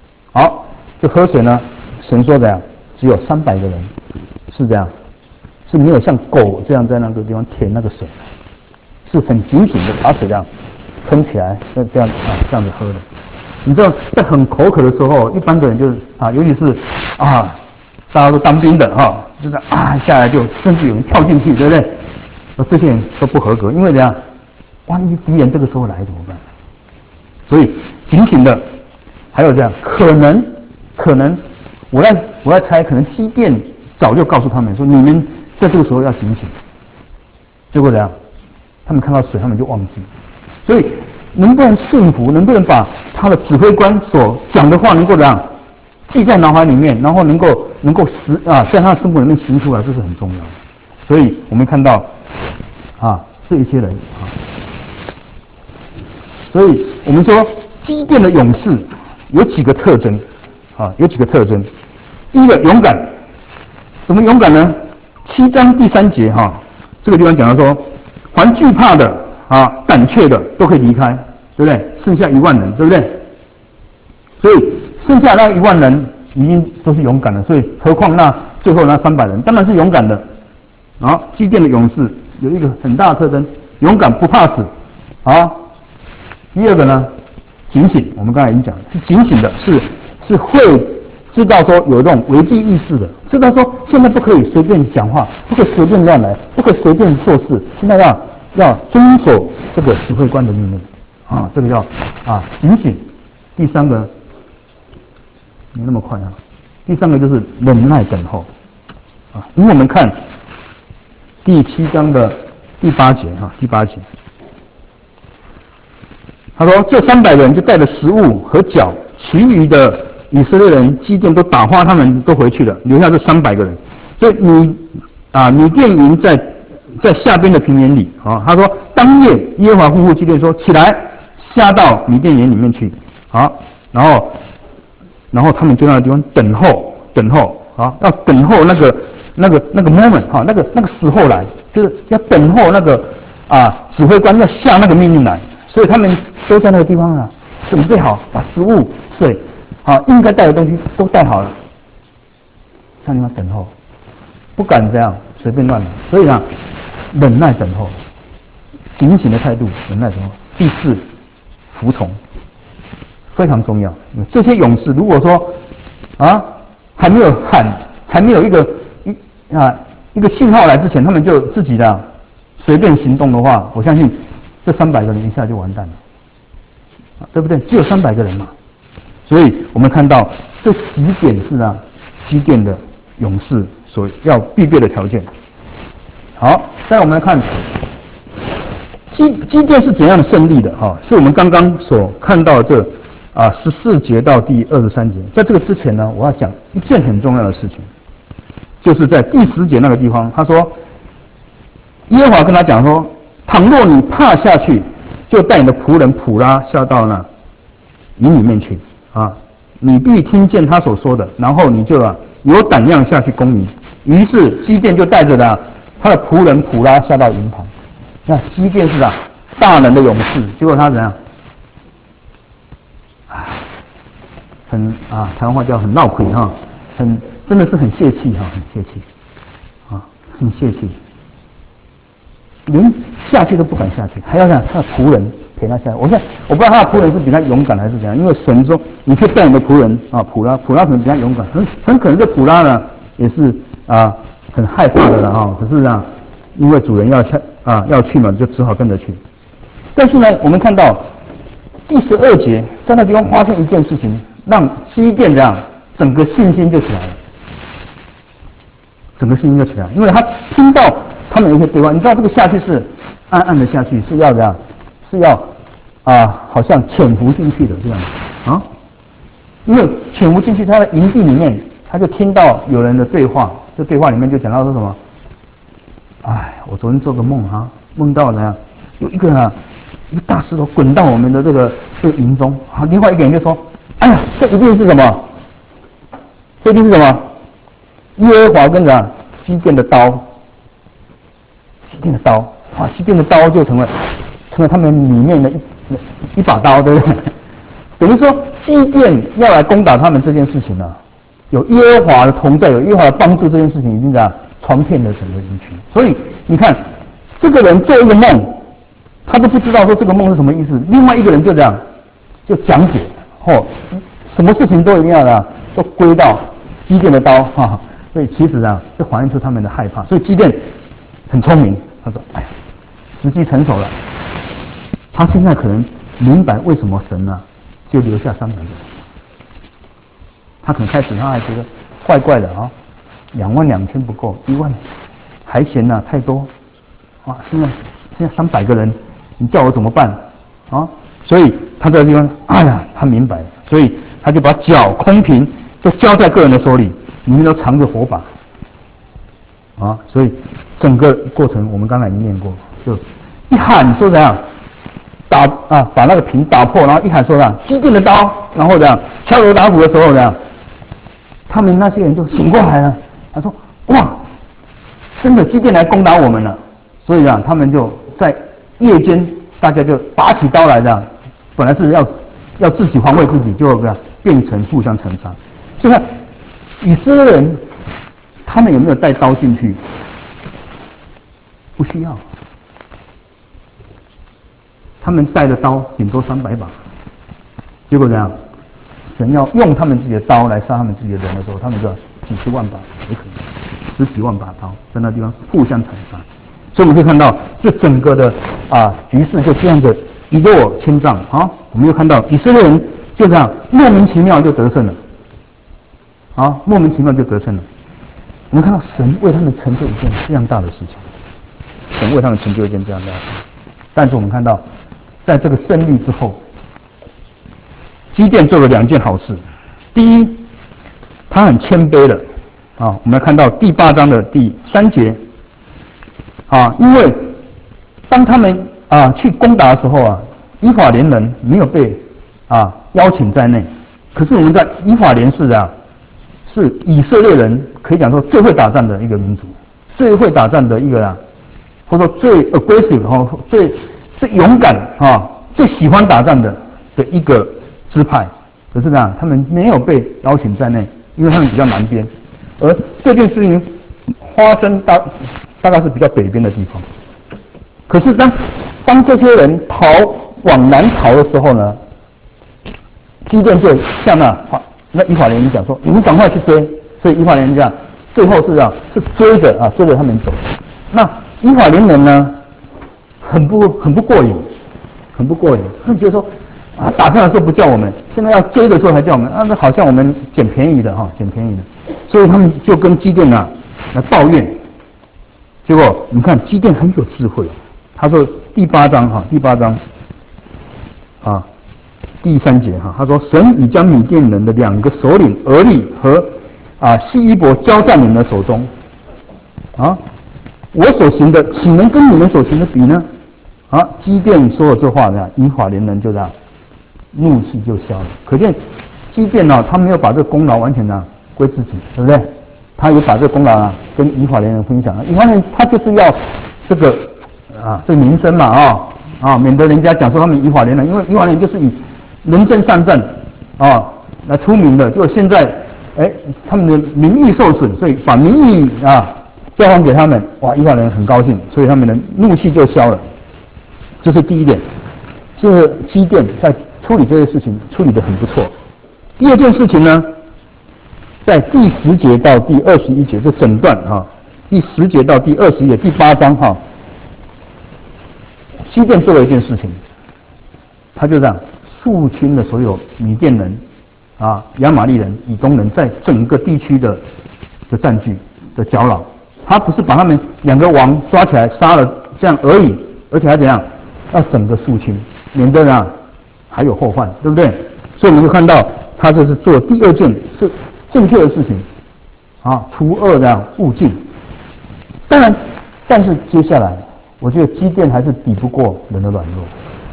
好，就喝水呢，神说的呀，只有三百个人是这样， 是没有像狗这样在那个地方舔那个水，是很紧紧的把水这样撑起来，这这样啊这样子喝的。你知道，在很口渴的时候，一般的人就是啊，尤其是啊，大家都当兵的哈、哦，就是啊下来就甚至有人跳进去，对不对？那这些人都不合格，因为怎样？万一敌人这个时候来怎么办？所以警醒的，还有这样，可能可能，我在我在猜，可能机电早就告诉他们说，你们在这个时候要警醒。结果怎样？他们看到水，他们就忘记。所以能不能顺服，能不能把他的指挥官所讲的话能够怎样记在脑海里面，然后能够能够实啊，在他的生活里面行出来，这是很重要的。所以我们看到啊，这一些人啊。所以我们说基甸的勇士有几个特征，啊，有几个特征。第一个勇敢，怎么勇敢呢？七章第三节哈、啊，这个地方讲到说，凡惧怕的啊、胆怯的都可以离开，对不对？剩下一万人，对不对？所以剩下那一万人已经都是勇敢的，所以何况那最后那三百人当然是勇敢的。啊，基甸的勇士有一个很大的特征，勇敢不怕死，啊。第二个呢，警醒，我们刚才已经讲了，是警醒的，是是会知道说有这种危机意识的，知道说现在不可以随便讲话，不可以随便乱来，不可以随便做事，现在要要遵守这个指挥官的命令，啊，这个叫啊警醒。第三个没那么快啊，第三个就是忍耐等候，啊，因为我们看第七章的第八节哈、啊，第八节。他说：“这三百人就带着食物和脚，其余的以色列人基甸都打发他们都回去了，留下这三百个人。所以米啊米甸营在在下边的平原里啊。他说当夜耶和华吩咐基甸说：起来，下到米甸营里面去。好，然后然后他们就在那个地方等候等候啊，要等候那个那个那个 moment 哈、啊，那个那个时候来，就是要等候那个啊指挥官要下那个命令来。”所以他们都在那个地方啊，准备好，把食物、水，啊，应该带的东西都带好了，在那地方等候，不敢这样随便乱来。所以呢，忍耐等候，警醒的态度，忍耐等候。第四，服从，非常重要。这些勇士如果说啊还没有喊，还没有一个一啊一个信号来之前，他们就自己的随便行动的话，我相信。这三百个人一下就完蛋了，对不对？只有三百个人嘛，所以我们看到这几点是啊，基甸的勇士所要必备的条件。好，再我们来看基基甸是怎样的胜利的啊？是我们刚刚所看到这啊十四节到第二十三节。在这个之前呢，我要讲一件很重要的事情，就是在第十节那个地方，他说耶和华跟他讲说。倘若你怕下去，就带你的仆人普拉下到那营里面去啊，你必听见他所说的，然后你就啊有胆量下去攻营。于是基甸就带着的他的仆人普拉下到营旁。那基甸是啊大能的勇士，结果他怎样？啊，很啊台湾话叫很闹亏哈，很真的是很泄气哈，很泄气啊，很泄气。连下去都不敢下去，还要让他的仆人陪他下来。我现在我不知道他的仆人是比他勇敢还是怎样，因为神说你可以带你的仆人啊，普拉，普拉可能比他勇敢，很很可能这普拉呢也是啊很害怕的了哈。可是啊，因为主人要下啊要去嘛，就只好跟着去。但是呢，我们看到第十二节在那地方发生一件事情，让基甸这样整个信心就起来了，整个信心就起来了，因为他听到。他们有一些对话，你知道这个下去是暗暗的下去，是要这样，是要啊，好像潜伏进去的这样啊。因为潜伏进去，他的营地里面，他就听到有人的对话，这对话里面就讲到说什么？哎，我昨天做个梦啊，梦到怎样，有一个人啊，一个大石头滚到我们的这个这个营中，啊，另外一个人就说，哎呀，这一定是什么？这一定是什么？耶和华跟着基甸的刀。基甸的刀，啊，基甸的刀就成了成了他们里面的一一把刀，对不对？等于说基甸要来攻打他们这件事情呢、啊，有耶和华的同在，有耶和华的帮助，这件事情已经这样传遍了整个营区。所以你看，这个人做一个梦，他都不知道说这个梦是什么意思，另外一个人就这样就讲解，哦，什么事情都一定要的都归到基甸的刀哈、啊。所以其实啊，这反映出他们的害怕。所以基甸很聪明，他说：“哎呀，时机成熟了。”他现在可能明白为什么神呢、啊、就留下三百个人。他可能开始他还觉得怪怪的啊，两万两千不够，一万还嫌呐、啊、太多啊！现在现在三百个人，你叫我怎么办啊？所以他在这地方，哎呀，他明白了，所以他就把脚空瓶都交在个人的手里，里面都藏着火把啊！所以整个过程我们刚才已经念过，就一喊说怎样打啊，把那个瓶打破，然后一喊说怎样基甸的刀，然后怎样敲锣打鼓的时候怎样。他们那些人就醒过来了，他说：“哇，真的基甸来攻打我们了。”所以啊，他们就在夜间，大家就拔起刀来，这样，本来是要要自己防卫自己，就变成互相残杀。所以看以色列人，他们有没有带刀进去？不需要，他们带的刀顶多三百把，结果怎样？神要用他们自己的刀来杀他们自己的人的时候，他们就几十万把也可能，十几万把刀在那地方互相残杀。所以我们可以看到，这整个的啊局势就这样的一落千丈啊。我们又看到以色列人就这样莫名其妙就得胜了，啊，莫名其妙就得胜了。我们看到神为他们成就一件这样大的事情，神为他们成就一件这样大的事情。但是我们看到，在这个胜利之后，基甸做了两件好事。第一，他很谦卑了啊。我们来看到第八章的第三节啊，因为当他们啊去攻打的时候啊，以法莲人没有被啊邀请在内。可是我们在以法莲市啊，是以色列人可以讲说最会打仗的一个民族，最会打仗的一个啊，或者说最 aggressive 哈，最最勇敢啊，最喜欢打仗的的一个支派。可是呢，他们没有被邀请在内，因为他们比较南边，而这件事情发生大大概是比较北边的地方。可是当当这些人逃往南逃的时候呢，基甸就向那那以法莲人讲说：“你们赶快去追。”所以以法莲人讲，最后是啊是追着啊追着他们走。那以法莲人呢，很不很不过瘾，很不过瘾，他们觉得说。啊，打仗的时候不叫我们，现在要追的时候才叫我们，啊，那好像我们捡便宜的哈，捡便宜的，所以他们就跟基甸啊来抱怨。结果你看基甸很有智慧，他说第八章哈，第八章啊第三节哈，他说神已将米甸人的两个首领俄利和啊希伊伯交在你们的手中，啊，我所行的岂能跟你们所行的比呢？啊，基甸说了这话呢，以法莲人就这样。怒气就消了，可见基甸呢、啊，他没有把这个功劳完全呢、啊、归自己，对不对？他也把这个功劳啊跟以法莲人分享了。以法莲他就是要这个啊这个名声嘛啊啊，免得人家讲说他们以法莲人，因为以法莲人就是以能征善战啊来出名的。就现在哎他们的名誉受损，所以把名誉啊交还给他们，哇，以法莲人很高兴，所以他们的怒气就消了。这是第一点，是基甸在处理这些事情处理得很不错。第二件事情呢，在第十节到第二十一节这整段啊，第十节到第二十一节第八章哈、啊，基甸做了一件事情，他就这样肃清了所有米甸人啊、亚玛力人、以东人在整个地区的的占据的搅扰。他不是把他们两个王抓起来杀了这样而已，而且还怎样，要整个肃清，免得呢。还有后患，对不对？所以我们会看到，他这是做第二件是正确的事情，啊，除恶的务尽。当然，但是接下来，我觉得基甸还是抵不过人的软弱。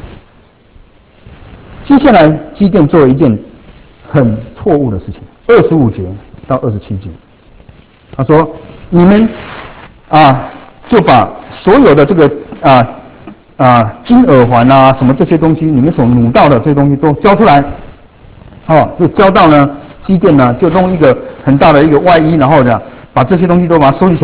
接下来，基甸做了一件很错误的事情，二十五节到二十七节，他说：“你们啊，就把所有的这个啊。”啊，金耳环啊，什么这些东西，你们所掳到的这些东西都交出来，哦，就交到呢，基甸呢就弄一个很大的一个外衣，然后呢，把这些东西都把它收集起来，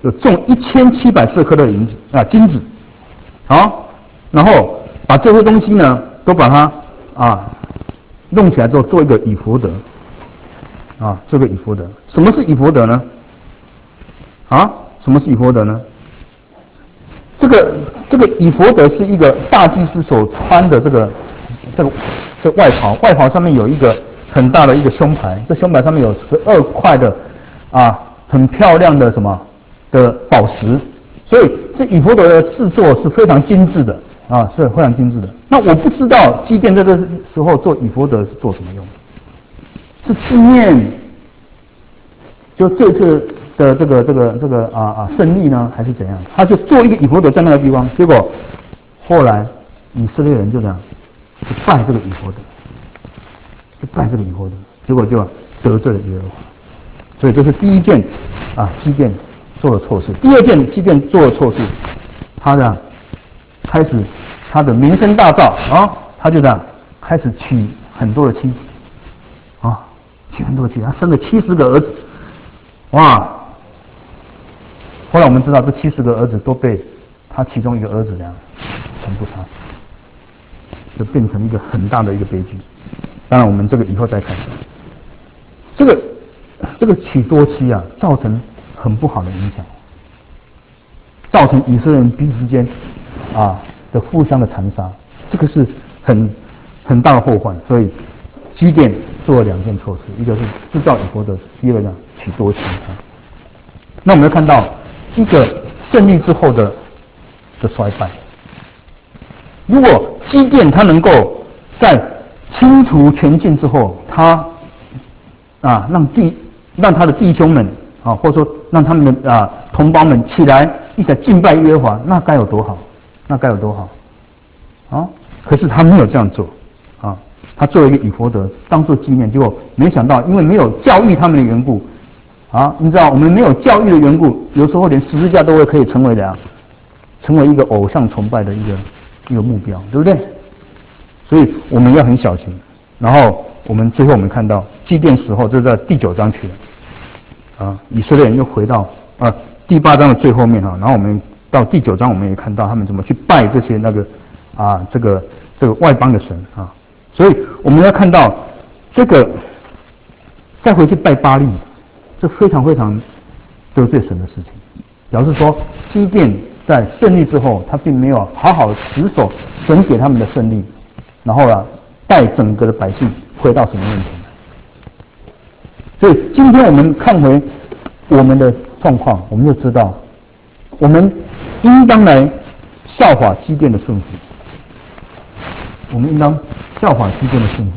有重一千七百四克的银子啊金子，好，然后把这些东西呢都把它啊弄起来之后做一个以弗得啊，这个以弗得，什么是以弗得呢？啊，什么是以弗得呢？这个这个以弗得是一个大祭司所穿的这个这个这个外袍，外袍上面有一个很大的一个胸牌，这胸牌上面有十二块的啊很漂亮的什么的宝石，所以这以弗得的制作是非常精致的啊，是非常精致的。那我不知道基甸在这时候做以弗得是做什么用？是纪念就这次的这个这个这个啊啊胜利呢，还是怎样？他就做一个以弗得在那个地方，结果后来以色列人就这样去拜这个以弗得，去拜这个以弗得，结果就得罪了耶和华。所以这是第一件啊基甸做了错事。第二件基甸做了错事，他这样开始他的名声大噪啊，他就这样开始娶很多的妻子啊，娶很多的妻子，他生了七十个儿子，哇！后来我们知道，这七十个儿子都被他其中一个儿子这样全部杀死，就变成一个很大的一个悲剧。当然，我们这个以后再看。这个这个娶多妻啊，造成很不好的影响，造成以色列人彼此之间啊的互相的残杀，这个是很很大的后患。所以基甸做了两件错事，一个是制造以弗得，第二个呢娶多妻。那我们要看到一个胜利之后的的衰败。如果基甸他能够在清除全境之后，他啊让弟让他的弟兄们啊，或者说让他们的啊同胞们起来一起来敬拜耶和华，那该有多好，那该有多好啊！可是他没有这样做啊，他做了一个以弗得当做纪念，结果没想到因为没有教育他们的缘故。啊，你知道我们没有教育的缘故，有时候连十字架都会可以成为怎样，成为一个偶像崇拜的一个一个目标，对不对？所以我们要很小心。然后我们最后我们看到基甸死后，这在第九章去了，啊，以色列人又回到啊第八章的最后面哈，然后我们到第九章我们也看到他们怎么去拜这些那个啊这个这个外邦的神啊，所以我们要看到这个再回去拜巴力。这非常非常得罪神的事情，表示说基甸在胜利之后，他并没有好好持守神给他们的胜利，然后啊带整个的百姓回到神的面前来。所以今天我们看回我们的状况，我们就知道，我们应当来效法基甸的顺服，我们应当效法基甸的顺服。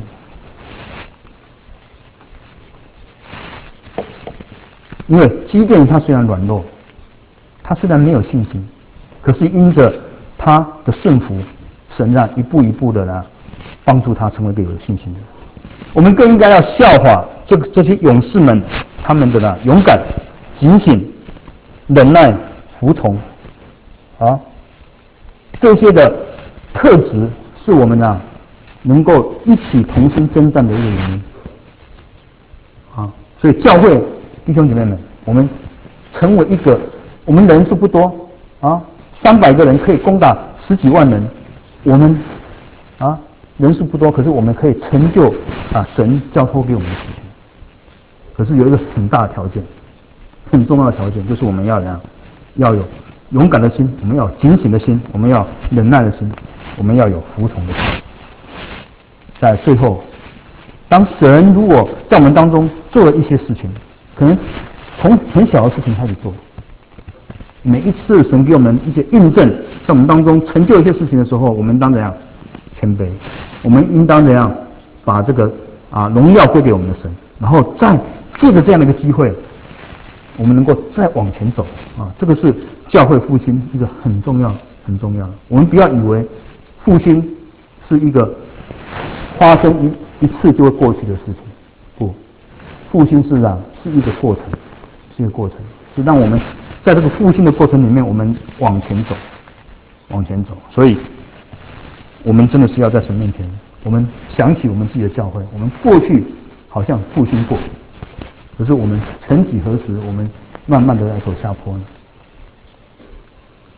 因为基甸他虽然软弱，他虽然没有信心，可是因着他的顺服，神让一步一步的呢帮助他成为一个有信心的人。我们更应该要效法这个这些勇士们，他们的呢勇敢、警醒、忍耐、服从啊，这些的特质是我们呢能够一起同心征战的一个原因啊。所以教会。弟兄姐妹们，我们成为一个，我们人数不多啊，三百个人可以攻打十几万人，我们啊人数不多，可是我们可以成就啊神交托给我们的事情。可是有一个很大的条件，很重要的条件，就是我们要怎样，要有勇敢的心，我们要有警醒的心，我们要忍耐的心，我们要有服从的心。在最后，当神如果在我们当中做了一些事情，可能从很小的事情开始做，每一次神给我们一些印证，在我们当中成就一些事情的时候，我们当怎样谦卑，我们应当怎样把这个啊荣耀归给我们的神，然后再借着这样的一个机会，我们能够再往前走啊，这个是教会复兴一个很重要很重要的。我们不要以为复兴是一个发生一一次就会过去的事情，不。复兴是啊，是一个过程，是一个过程，是让我们在这个复兴的过程里面，我们往前走，往前走。所以，我们真的是要在神面前，我们想起我们自己的教会，我们过去好像复兴过，可是我们曾几何时，我们慢慢的在走下坡呢？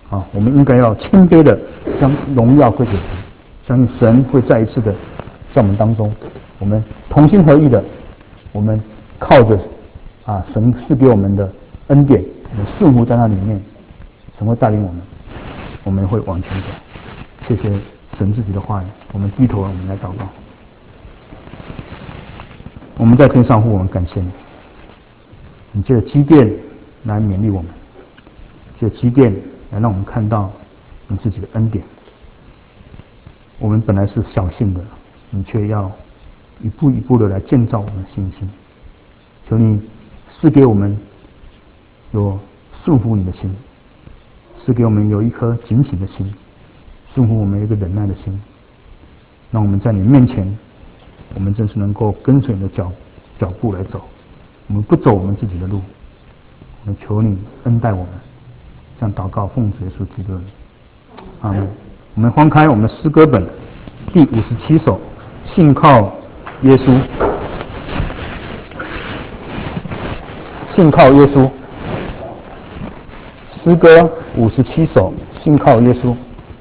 啊，我们应该要谦卑的将荣耀归给神，相信神会再一次的在我们当中，我们同心合意的，我们靠着啊神赐给我们的恩典，我们顺服在那里面，神会带领我们，我们会往前走。谢谢神自己的话语，我们低头，我们来祷告。我们在天上父，我们感谢你，你借着积淀来勉励我们，借着积淀来让我们看到你自己的恩典。我们本来是小信的，你却要一步一步的来建造我们的信心。求你赐给我们有顺服你的心，赐给我们有一颗警醒的心，顺服我们有一个忍耐的心，让我们在你面前，我们真是能够跟随你的脚脚步来走。我们不走我们自己的路，我们求你恩待我们。这样祷告，奉主耶稣基督的名，阿门。我们翻开我们的诗歌本第五十七首，信靠耶稣。信靠耶稣，诗歌五十七首，信靠耶稣。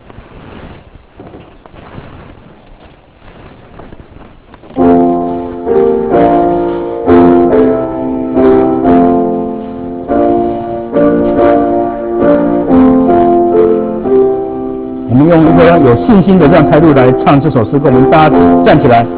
我们用一个有信心的这样态度来唱这首诗歌，我们大家站起来。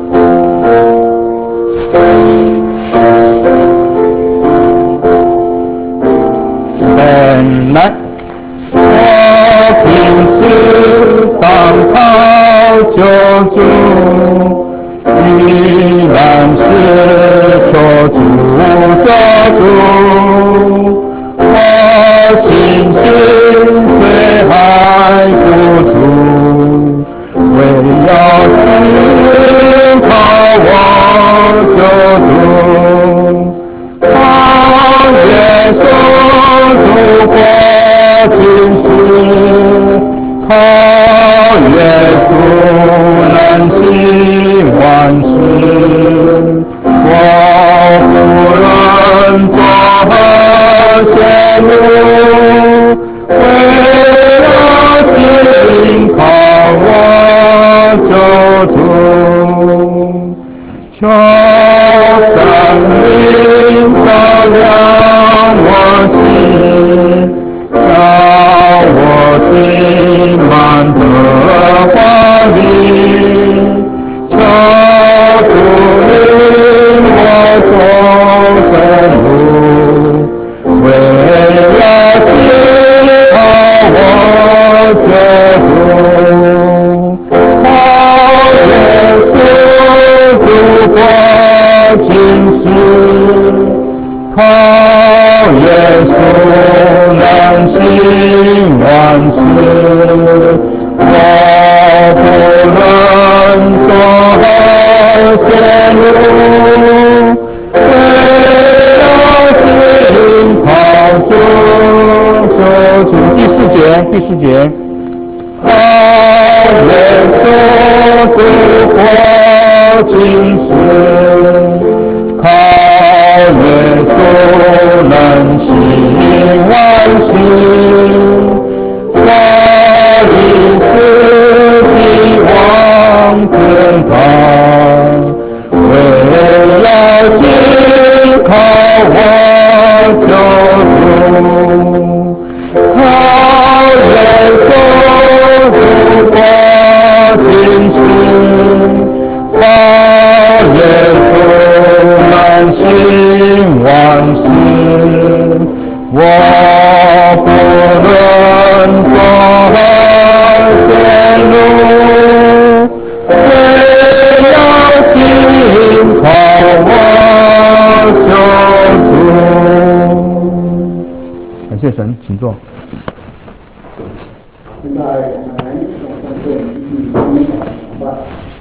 本来我平时当靠救主，依然是求主救主，我信心虽还不足，唯要信靠我救主，靠耶稣度过今世，靠耶稣能行万事，我不论作何险路，唯要信靠我救主，求生命照亮我心，叫我心满得光明，求主领我走生路，为要信靠我救主，靠耶稣度过今世，靠耶稣能行万事，我不论作何险路，唯要信靠主救主。第四节，第四节，靠耶稣度过今世，靠耶稣能行万事，我已是希望天堂，唯要信靠我救主，靠耶稣度过今世，靠耶稣能行万事，我不论作何险路，唯要信靠我救主。感谢神，请坐。 现在我们来用圣经第一百吧。